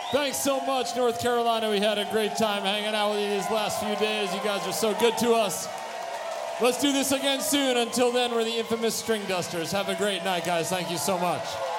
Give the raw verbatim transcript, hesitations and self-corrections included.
Thanks so much, North Carolina. We had a great time hanging out with you these last few days. You guys are so good to us. Let's do this again soon. Until then, we're the infamous String Dusters. Have a great night, guys. Thank you so much.